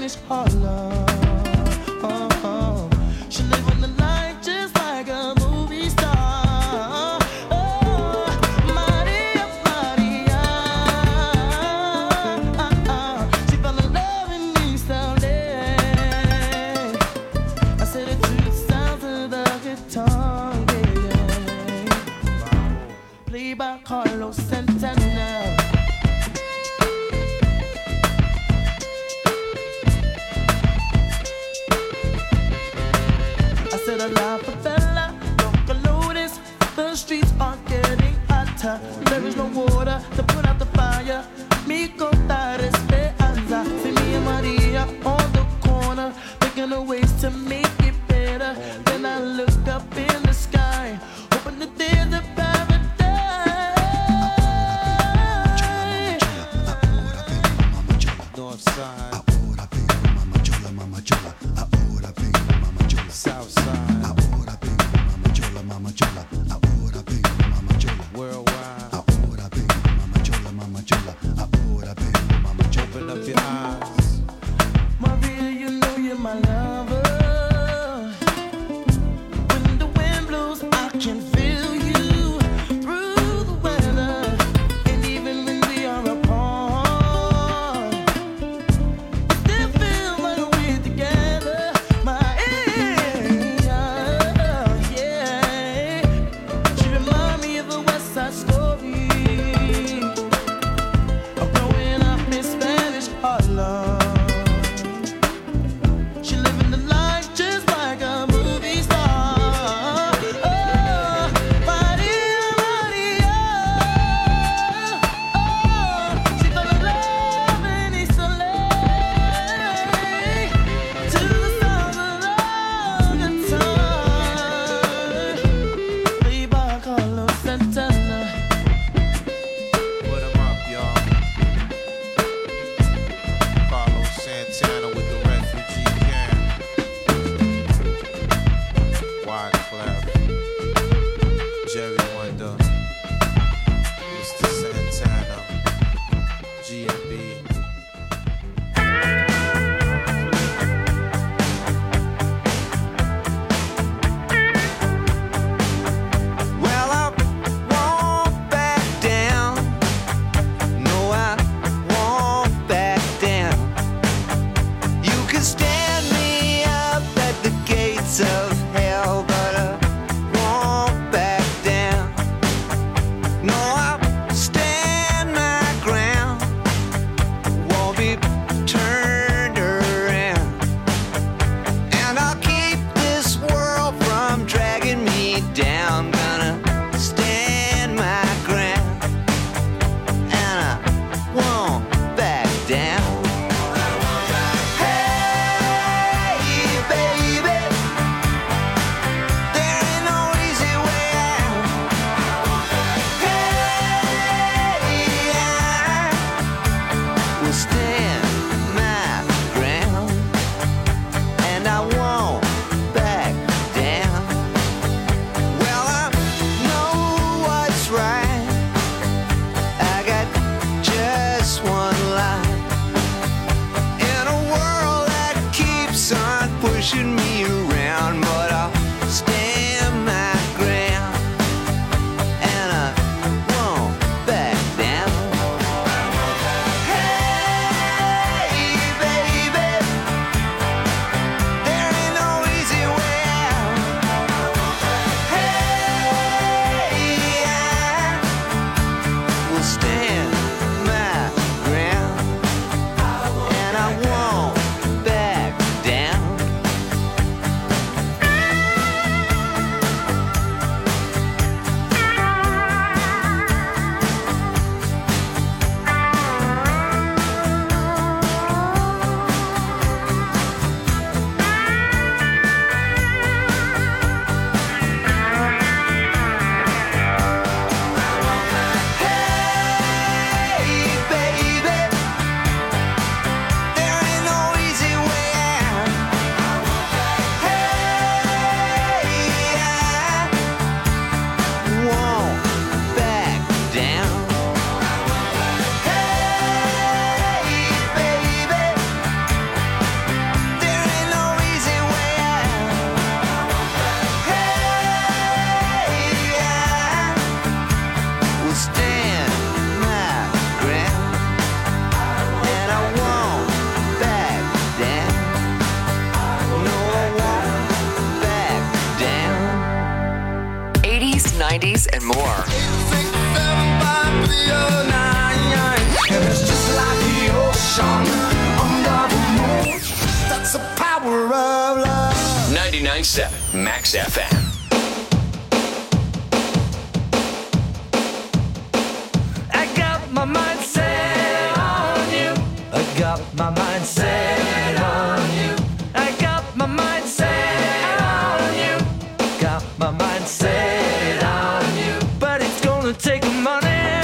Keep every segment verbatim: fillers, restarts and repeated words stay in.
Spanish Harlem. Oh, oh. She live on the line just like a movie star. Oh, Maria, Maria. She fell in love in East L A. I said it to the sounds of the guitar, yeah. Played by Carlos Santana. seven Max F M. I got my mind set on you. I got my mind set on you. I got my mind set on you. Got my mind set on you. But it's gonna take money,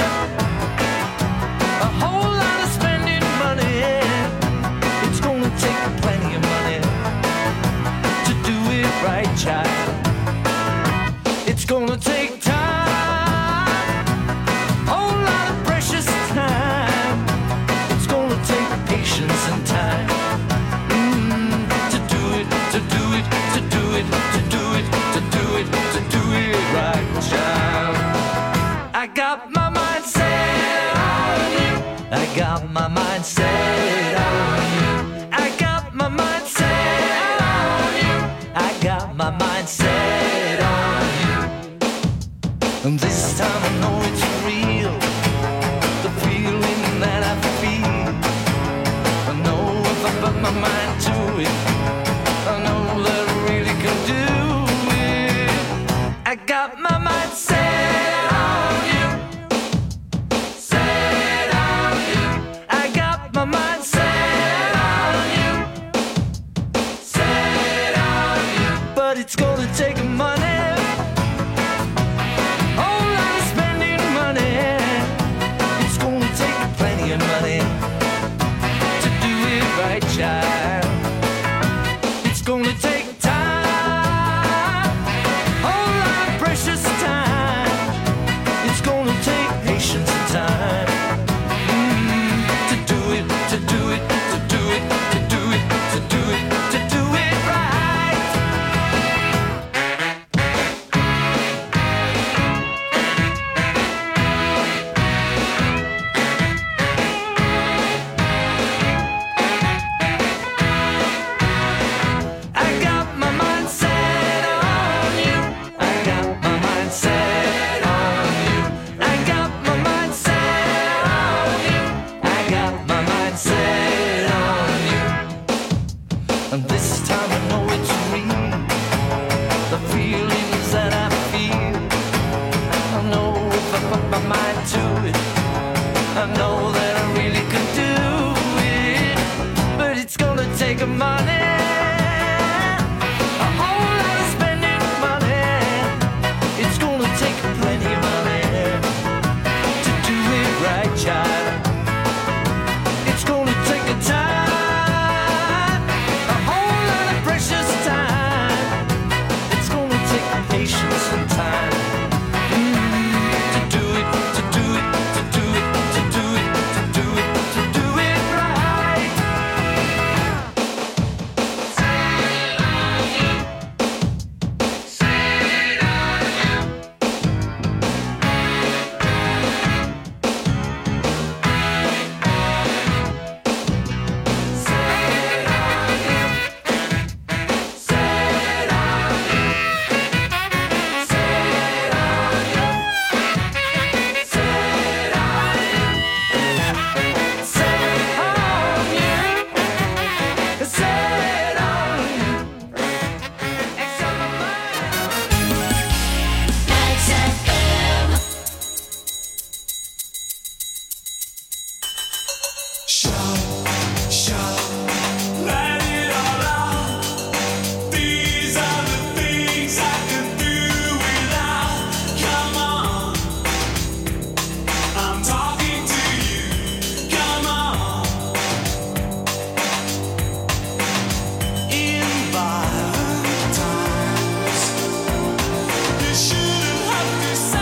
a whole lot of spending money. It's gonna take plenty of money to do it right, child. It's gonna take time, whole lot of precious time. It's gonna take patience and time mm, to do it, to do it, to do it, to do it, to do it, to do it right, child. I got my mind set on you. I got my mind set on you. I got my mind set on you. I got my mind set on you. And this time I know it's real, the feeling that I feel. I know if I put my mind to it, I know that I really can do it. I got my mind set on you, set on you. I got my mind set on you, set on you. But it's gonna take money, whole lot of spending money. It's gonna take plenty of money to do it right, child. It's gonna take time, whole lot of precious time. It's gonna take patience and time mm, to do it, to do it, to do it, to do it, to do it, to do it right. I got my mind set on you. I got my mind set on you. I got my mind set on you. I got my mind set on you. And this time I know it's real, the feelings that I feel. I know if I put my mind to it, I know that I really can do it. But it's gonna take money, a whole lot of spending money. It's gonna take plenty of money to do it right, child. It's gonna take a time, a whole lot of precious time. It's gonna take patience and time mm, to do it, to do it, to do it, to do it, to do it, to do it right.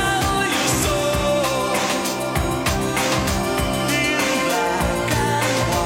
Black and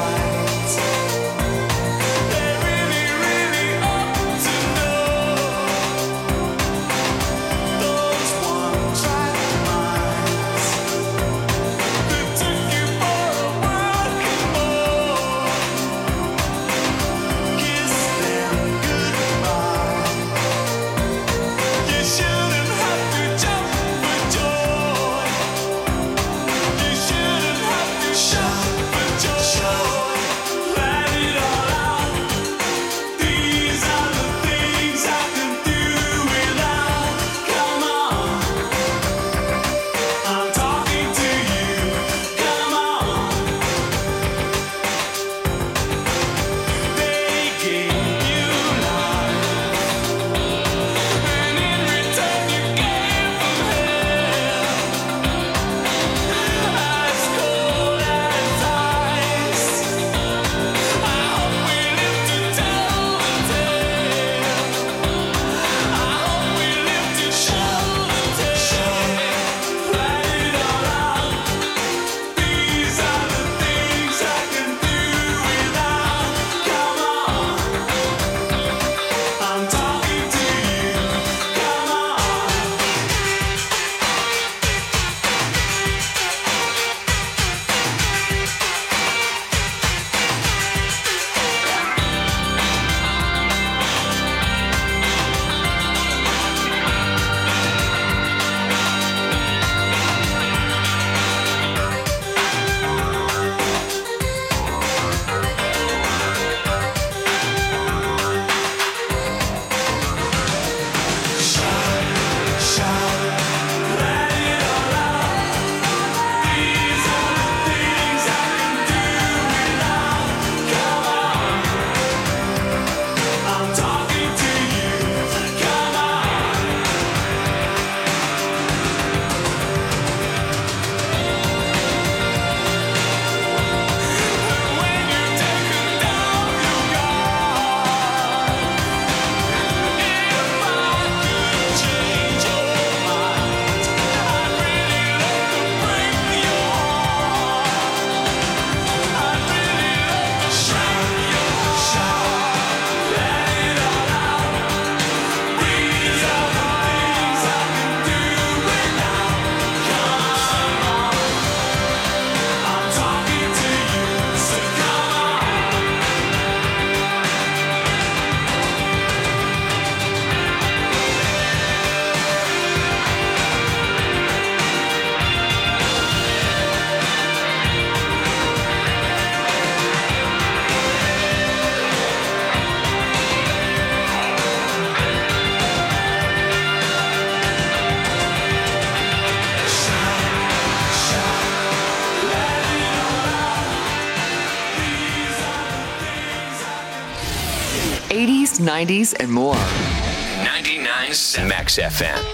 eighties, nineties, and more. ninety-nine point seven Max F M.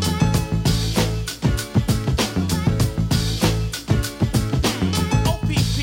O P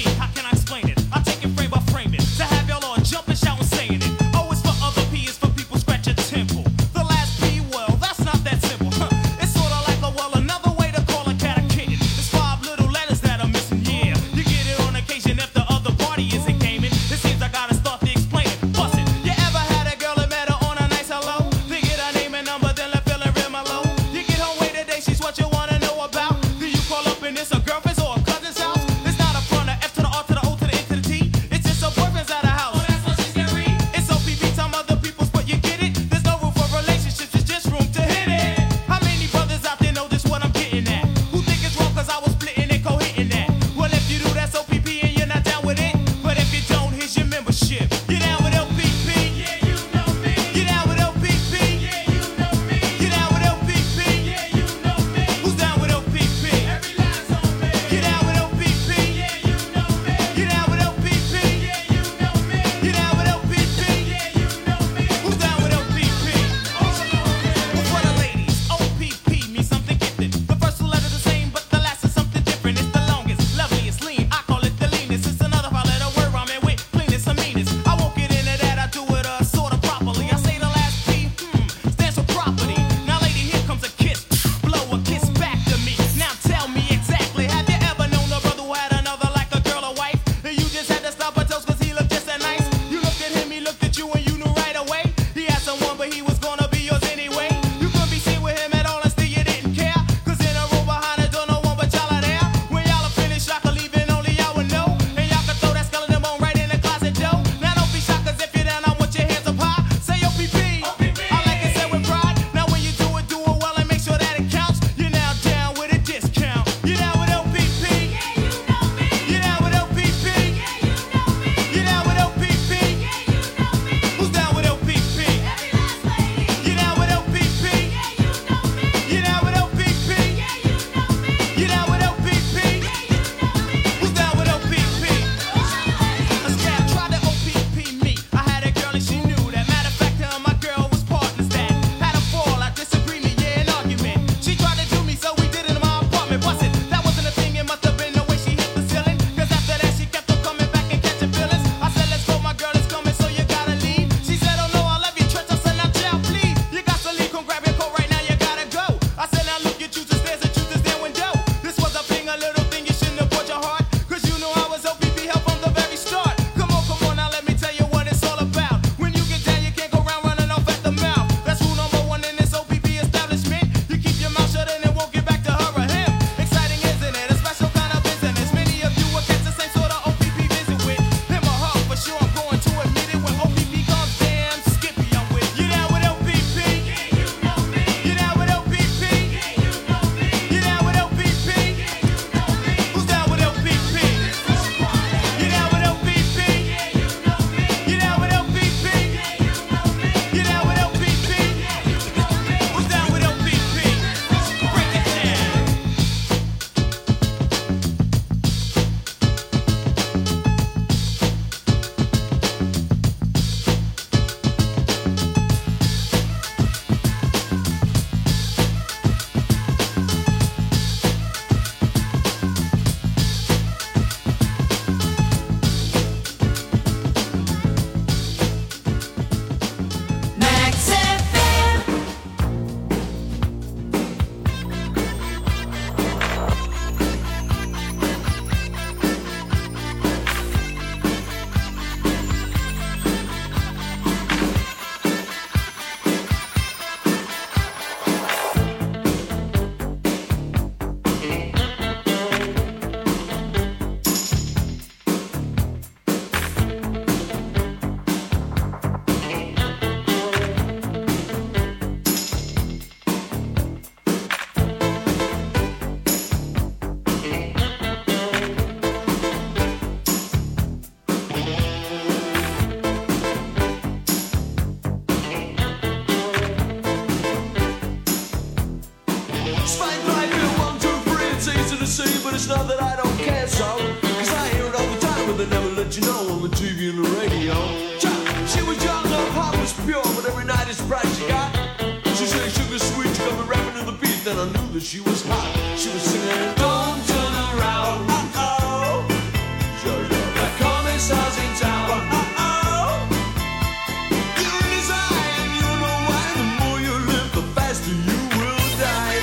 don't you know, on the T V and the radio. She was young, her heart was pure, but every night it's bright she got. She said sugar sweet, she got me rapping to the beat, then I knew that she was hot. She was singing, don't turn around, uh-oh. The commissar's in town, uh-oh. You're in his eye, and you know why. The more you live, the faster you will die.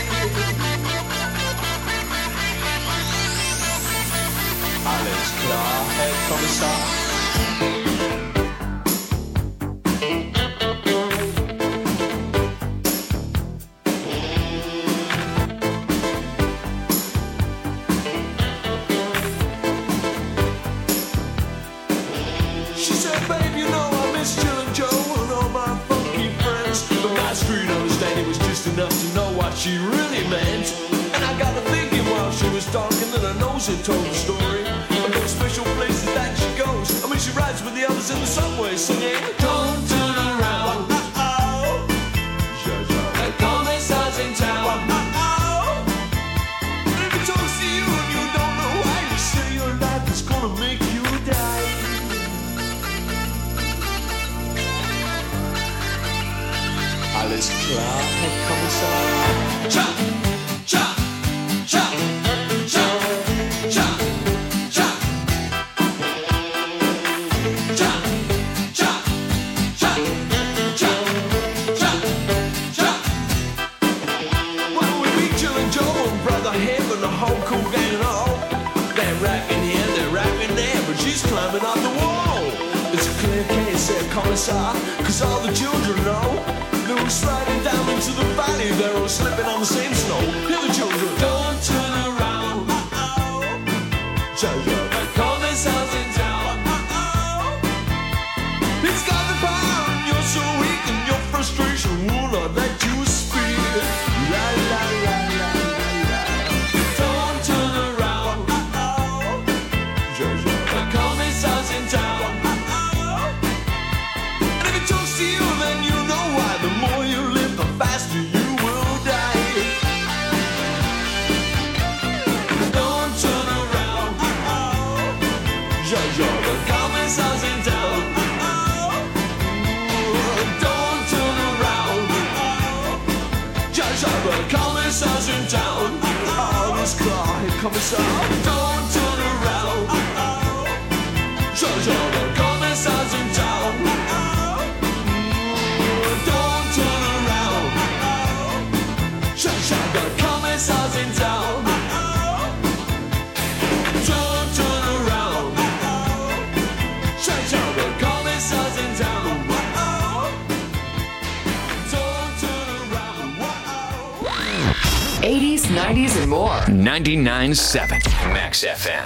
Alles klar, Herr Kommissar. Enough to know what she really meant. And I got to thinking while she was talking that her nose had told the story of those special places that she goes. I mean, she rides with the others in the subway singing, don't turn around, uh-oh. The commissar's in town, uh-oh. And if he talks to you and you don't know why, you say your life is gonna make you die. Alles klar, Herr Kommissar. Cha, cha, cha, cha, cha, cha. Cha, cha, cha, cha, cha, cha. Well, we meet Jill and Joe and Brother Hip and the whole cool gang and all. They're rapping here, they're rapping there, but she's climbing up the wall. It's a clear case, Herr Kommissar, 'cause all the children know. They were sliding down into the valley, they were slipping on the same snow. Hear the children, don't turn around, uh-oh. Jojo, the commissar's in town, uh-oh. He's got the power and you're so weak, and your frustration will not let you speak. La la la la la la. Don't turn around, uh-oh. Jojo, the commissar's in town, uh-oh. And if he talks to you, then you know why. The more you live, the faster you will die. Don't turn around, uh-oh. Jojo, the commissar's in town, uh-oh. Don't turn around, uh-oh. Jojo, the commissar's in town, uh-oh. This car, Herr Kommissar. Don't turn around, uh-oh. Jojo, the commissar's in town, uh-oh. The commissar's in town, uh-oh. Don't turn around, uh-oh. The commissar's in town, uh-oh. Don't turn around, uh-oh. eighties, nineties, and more. ninety-nine point seven Max F M.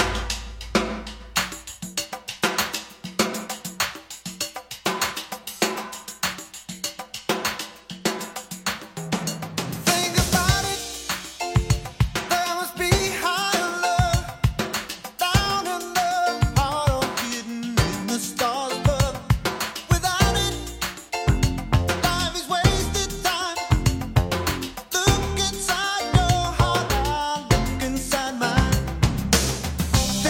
Inside my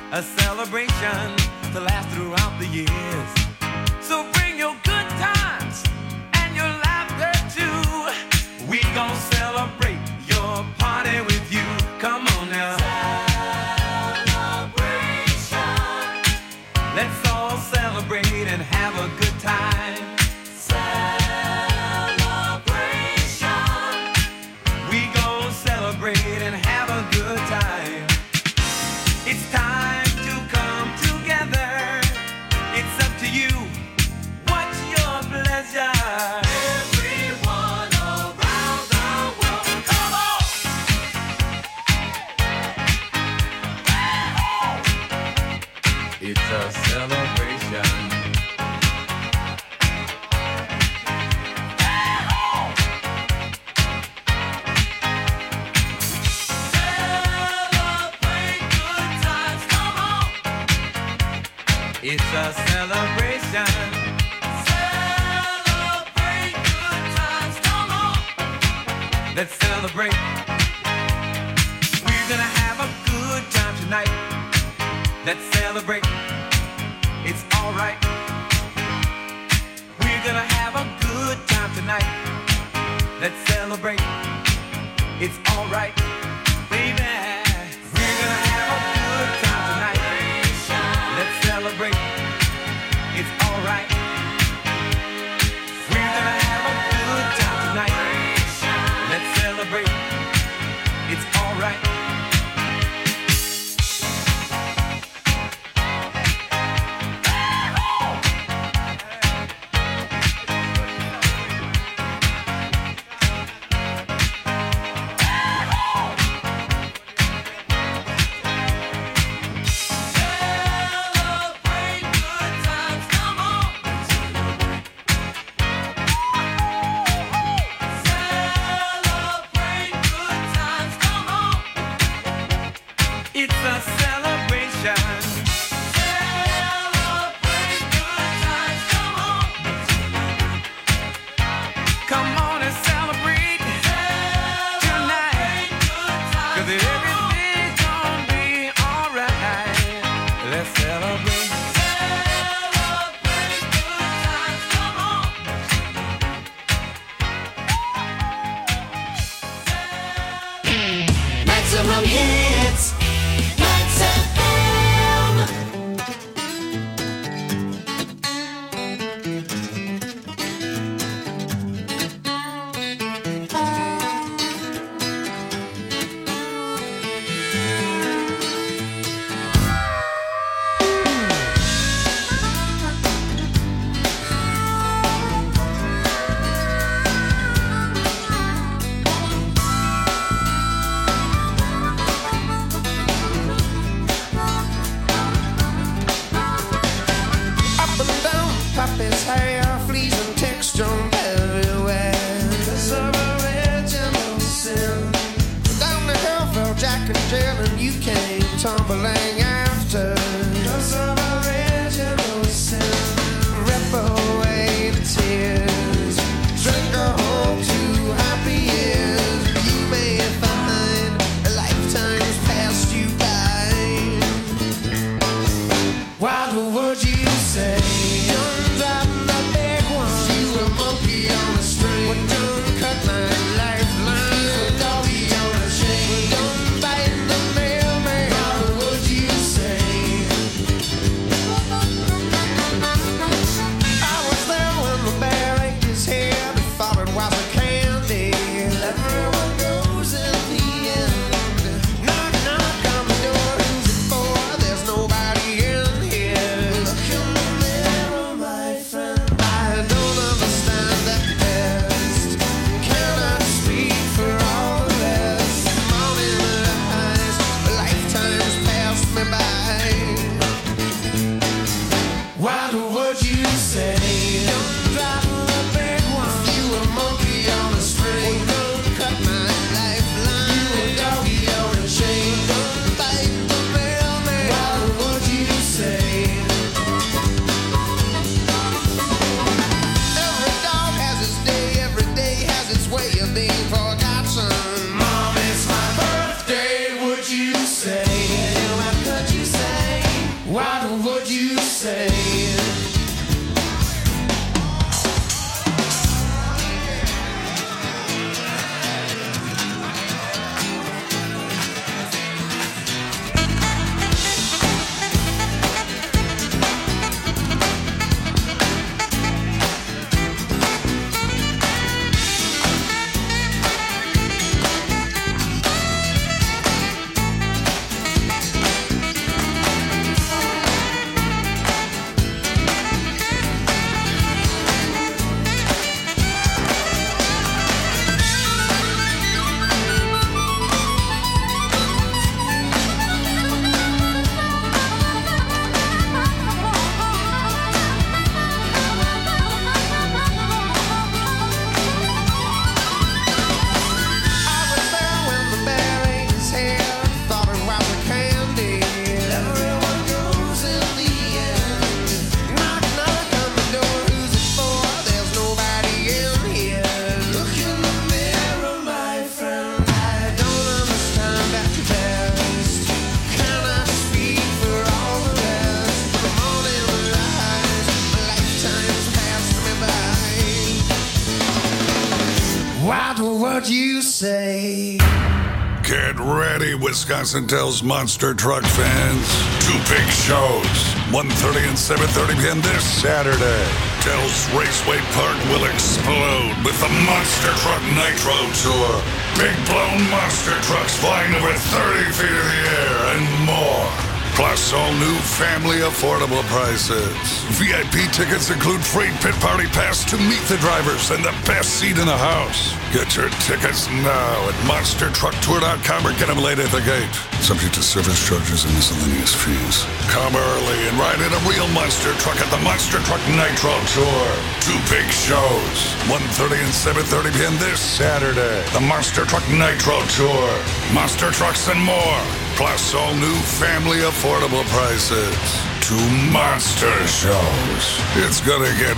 a celebration to last throughout the years. So bring your good times and your laughter too. We gon' celebrate your party with you. Come on now. Celebration. Let's all celebrate and have a good time. Celebration. We gon' celebrate and have a good time. It's time to come together. It's up to you. What's your pleasure? Everyone around the world, come on! It's a celebration. Celebrate good times, come on! It's a celebration. Celebrate good times, come on! Let's celebrate. We're gonna have a good time tonight. Let's celebrate. It's alright. We're gonna have a good time tonight. Let's celebrate. It's alright, baby. We're gonna have a good time tonight. Let's celebrate. It's alright. We're gonna have a good time tonight. Let's celebrate. It's alright. Celebrate good times, come on! Celebrate good times, come on! It's a celebration. Celebrate good times, come on! Come on and celebrate tonight. 'Cause everything's gonna be alright. Let's celebrate. Celebrate good times, come on! Maximum hits, Max F M. Up and down, Papa's hair, fleas and ticks jump everywhere. This of original sin. Down the hill fell Jack and Jill, and you came tumbling after. This of original sin. Rip away the tears. Drink her home to happy years. You may find a lifetime's passed you by. Why the words you say? Done driving the big one. You a monkey on a string. Well, done cut my lifeline. A doggy on a chain. Done biting the mailman. Why the words you say? I was there when the bear ate his head. He thought it was a candy. Everyone goes in the end. Knock, knock on the door. Who's it for? There's nobody in here. Look in the mirror. What would you say? What you say? Get ready, Wisconsin Dells Monster Truck fans. Two big shows, one thirty and seven thirty p.m. this Saturday. Dells Raceway Park will explode with the Monster Truck Nitro Tour. Big blown monster trucks flying over thirty feet in the air and more. Plus all new family affordable prices. V I P tickets include free pit party pass to meet the drivers and the best seat in the house. Get your tickets now at monster truck tour dot com or get them late at the gate. Subject to service charges and miscellaneous fees. Come early and ride in a real monster truck at the Monster Truck Nitro Tour. Two big shows, one thirty and seven thirty p.m. this Saturday. The Monster Truck Nitro Tour. Monster trucks and more. Plus all new family affordable prices. Two monster shows. It's gonna get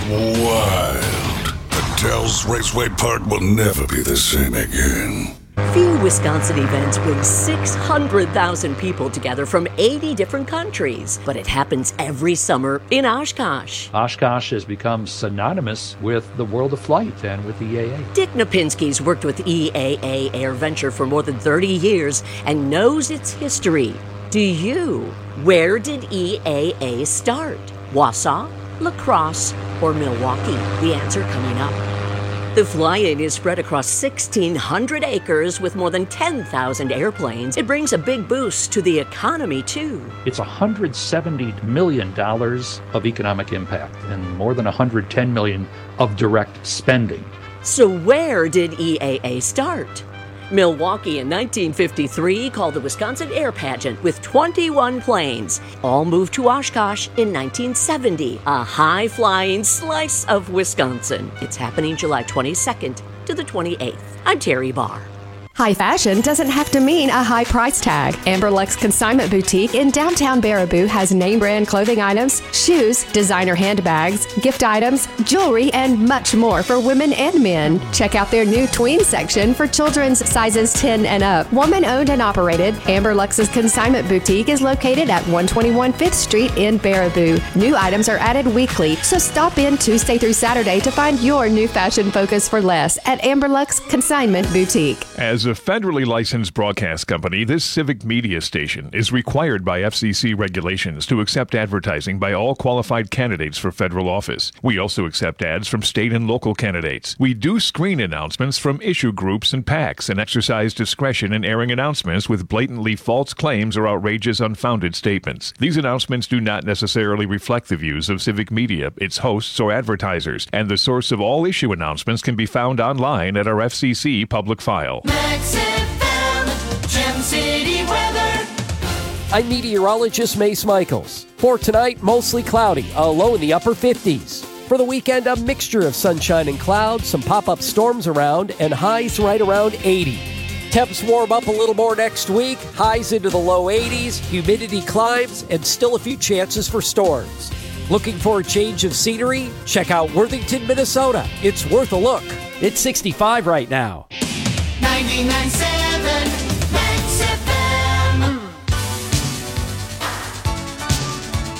wild. The Dells Raceway Park will never be the same again. Few Wisconsin events bring six hundred thousand people together from eighty different countries, but it happens every summer in Oshkosh. Oshkosh has become synonymous with the world of flight and with E A A. Dick Napinski's worked with E A A AirVenture for more than thirty years and knows its history. Do you? Where did E A A start? Wausau, La Crosse, or Milwaukee? The answer coming up. The fly-in is spread across sixteen hundred acres with more than ten thousand airplanes. It brings a big boost to the economy, too. It's one hundred seventy million dollars of economic impact and more than one hundred ten million dollars of direct spending. So where did E A A start? Milwaukee in nineteen fifty-three called the Wisconsin Air Pageant with twenty-one planes. All moved to Oshkosh in nineteen seventy, a high-flying slice of Wisconsin. It's happening July twenty-second to the twenty-eighth. I'm Terry Barr. High fashion doesn't have to mean a high price tag. Amberlux Consignment Boutique in downtown Baraboo has name brand clothing items, shoes, designer handbags, gift items, jewelry, and much more for women and men. Check out their new tween section for children's sizes ten and up. Woman owned and operated, Amberlux's Consignment Boutique is located at one twenty-one Fifth Street in Baraboo. New items are added weekly, so stop in Tuesday through Saturday to find your new fashion focus for less at Amberlux Consignment Boutique. As a federally licensed broadcast company, this civic media station is required by F C C regulations to accept advertising by all qualified candidates for federal office. We also accept ads from state and local candidates. We do screen announcements from issue groups and PACs and exercise discretion in airing announcements with blatantly false claims or outrageous, unfounded statements. These announcements do not necessarily reflect the views of civic media, its hosts, or advertisers, and the source of all issue announcements can be found online at our F C C public file. Max F M, Gem City weather. I'm meteorologist Mace Michaels. For tonight, mostly cloudy, a low in the upper fifties. For the weekend, a mixture of sunshine and clouds, some pop-up storms around, and highs right around eighty. Temps warm up a little more next week, highs into the low eighties, humidity climbs, and still a few chances for storms. Looking for a change of scenery? Check out Worthington, Minnesota. It's worth a look. It's sixty-five right now. ninety-nine point seven Max F M.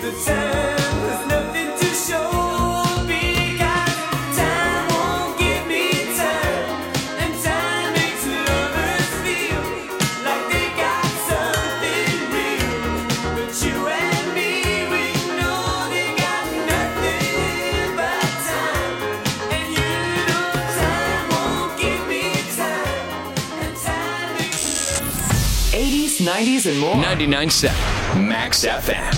The time has nothing to show because time won't give me time, and time makes lovers feel like they got something real. But you and me, we know they got nothing but time, and you know time won't give me time, and time makes eighties, nineties, and more. ninety-nine point seven Max F M.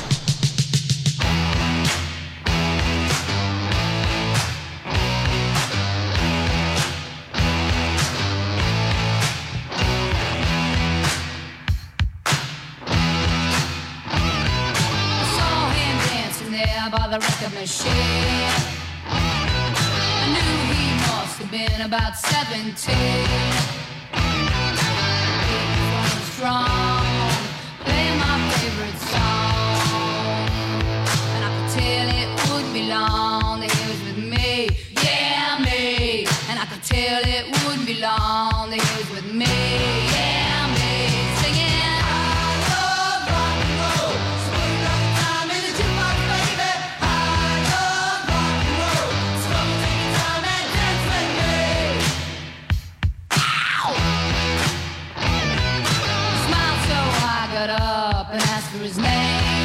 By the record machine, I knew he must have been about seventeen. He was strong, playing my favorite song, and I could tell it wouldn't be long that he was with me, yeah me. And I could tell it wouldn't be long that he was with me, yeah me. Singing. And asked for his name.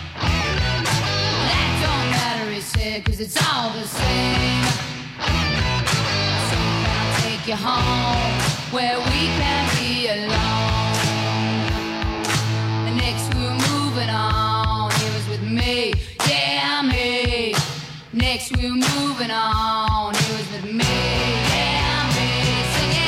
That don't matter, he said, cause it's all the same. So can I take you home where we can be alone? And next we were moving on, he was with me, yeah me. Next we were moving on, he was with me, yeah me. Singing.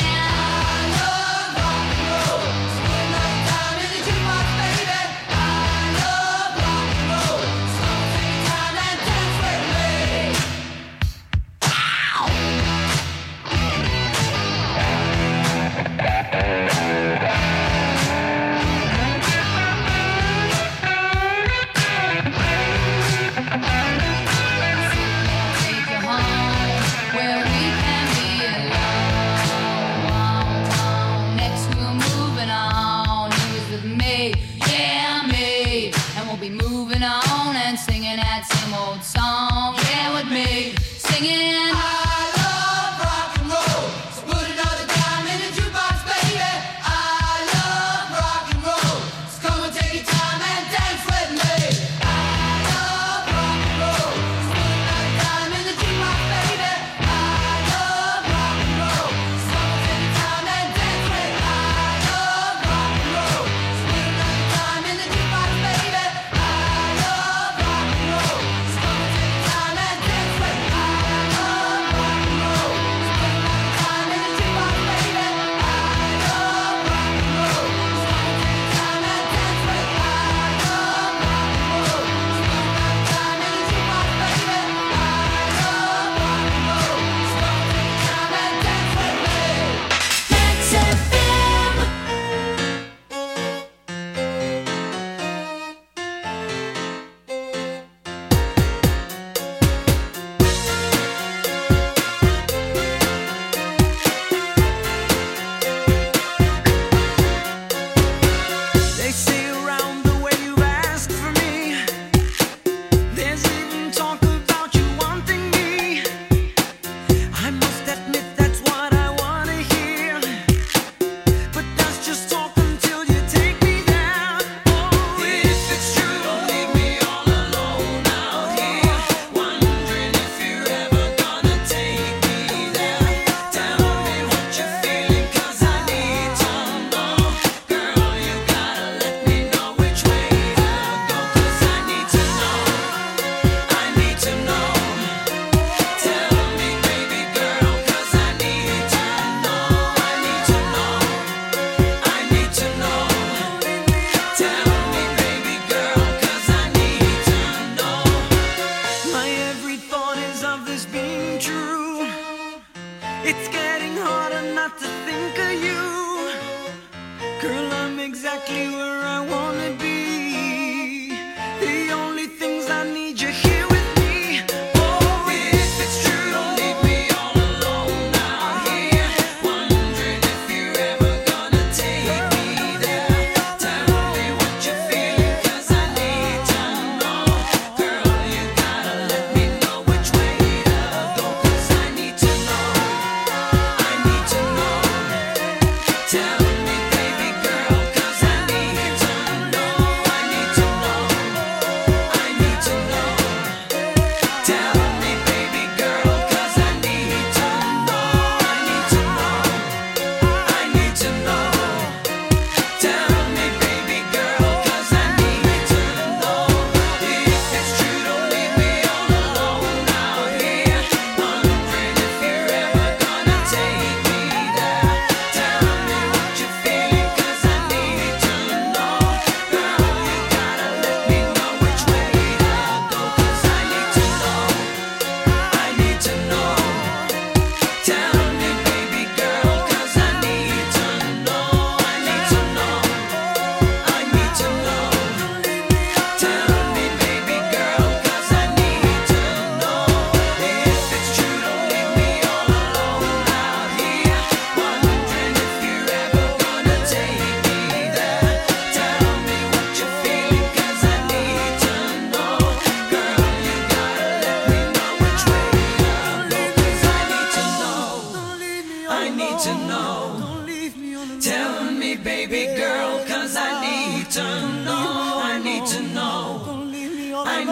Song, yeah, with me, singing. I love rock and roll, so put another dime in the jukebox, baby. I love rock and roll, so come and take your time and dance with me. I love rock and roll, so put another dime in the jukebox, baby. I love rock and roll, so come and take your time and dance with me. I love rock and roll, so put another dime in the jukebox, baby. I love rock and roll.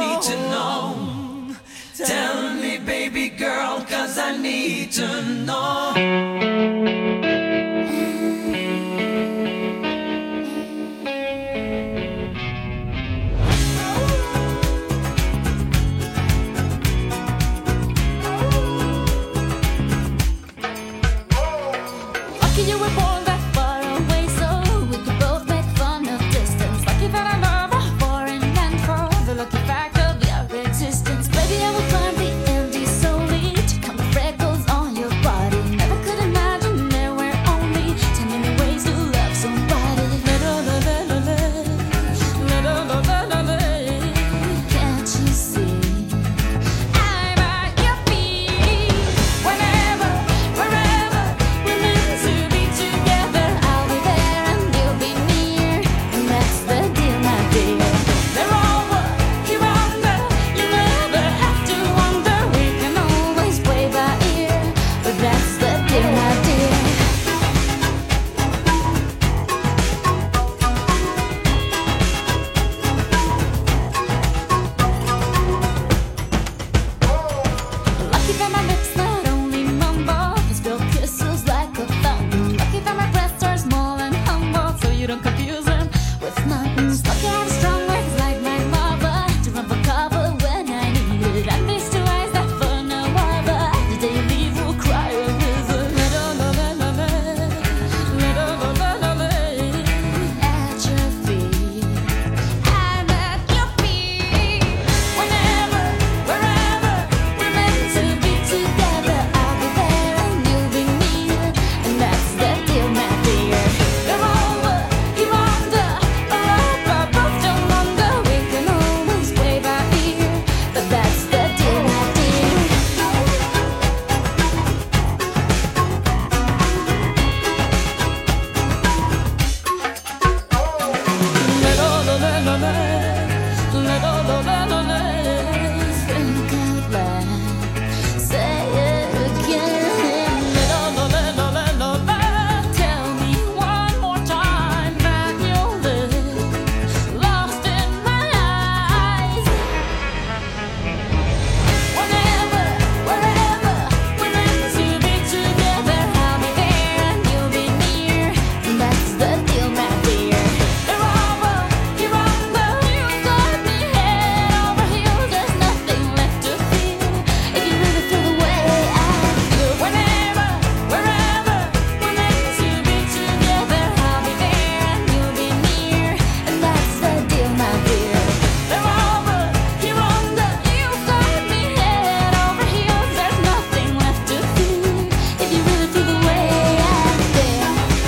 need to know. Tell me, baby girl, 'cause I need to know. Lucky you were born that far away, so we could both make fun of distance. Lucky that I love her for and for the lucky fact of your existence. Baby, I will climb the Andes solely to count the freckles on your body. Never could imagine there were only ten million ways to love somebody. Can't you see? I'm at your feet. Whenever, wherever we're meant to be together, I'll be there and you'll be near, and that's the deal, my dear. They're over, you're under, you never have to wonder. We can always play by ear, but that's the deal, my dear. Lucky that my lips not only mumble, they spill kisses like a fountain. Lucky that my breasts are small and humble, so you don't confuse them with mountains. Lucky I have strong legs like my mother to run for cover when I need it. And these two eyes that for no other, the day you leave will cry a river. At your feet, I'm at your feet. Whenever, wherever we're meant to be together, I'll be there and you'll be near, and that's the deal, my dear. They're over, you're under, forever, both don't wonder. We can always play by ear, but that's the deal, my dear. Think out loud, say it again. Tell me one more time that you'll live lost in my eyes. Whenever, wherever we're meant to be together, I'll be there and you'll be near, and that's the deal, my dear. They're over, you're under, you got me head over heels. There's nothing left to feel if you really feel the way I feel. Whenever, wherever we're meant to be together, I'll be there and you'll be near, and that's the deal, my dear. They're over, you're under, you got me head over heels. There's nothing left to feel if you really feel the way I feel.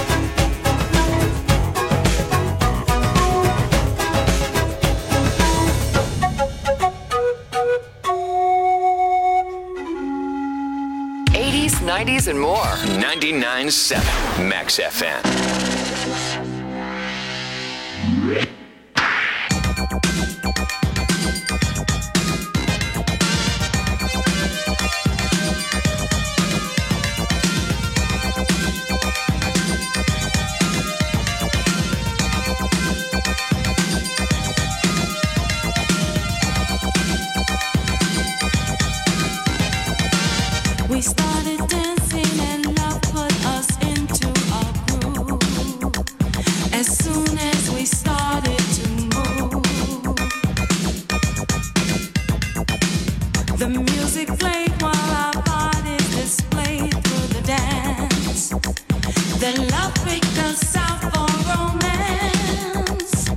eighties, nineties, and more. ninety-nine point seven Max F M. We started dancing and love put us into a groove. As soon as we started to move, the music played while our bodies displayed through the dance. Then love picked us out for romance.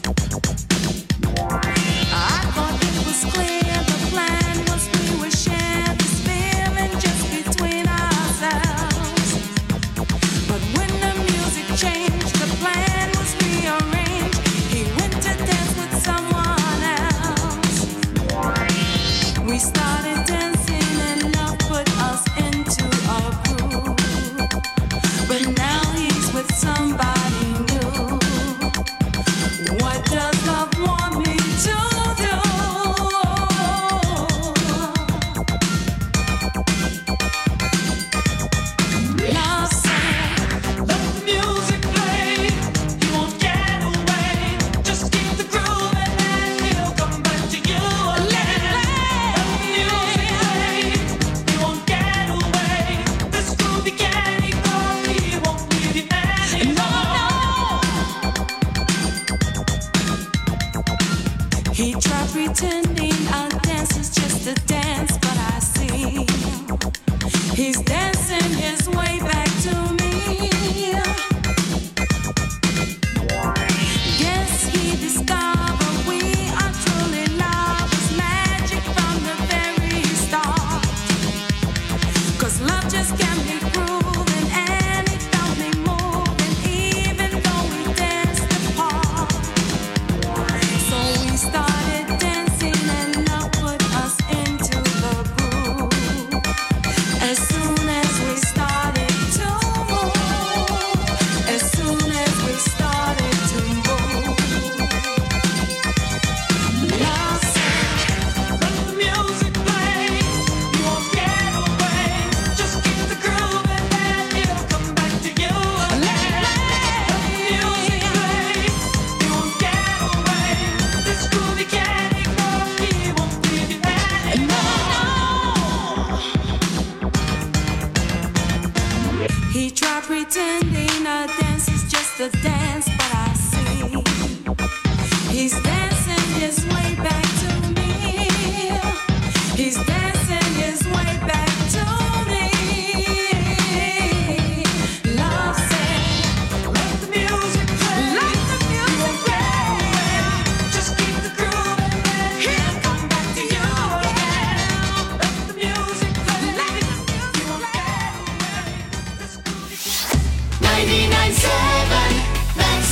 I thought it was clear the plan was we would share this feeling just between ourselves. But when the music changed, the plan was rearranged. He went to dance with someone else. We started dancing and pretending a dance is just a dance, but I see he's dancing his way back to me. Yes, he discovered we are truly lovers, magic from the very start. 'Cause love just can't be proven, and it felt me moving, even though we danced apart. So we started dancing, and love put us into the groove. As soon as we started to move, as soon as we started to move, love said, let the music play. You won't get away. Just keep the groove and then it'll come back to you again. Let the music play. You won't get away. This groove you can't ignore. He won't leave you anymore. He tried pretending a dance is just a dance, but I see he's dancing his way back to me. He's dancing his way back to me. Love said, let the music play. Let the music play. Just keep the groove and then he'll come back to you again. Let the music play. Let the music play. ninety-nine point seven, that's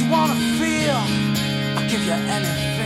wanna feel, I'll give you anything.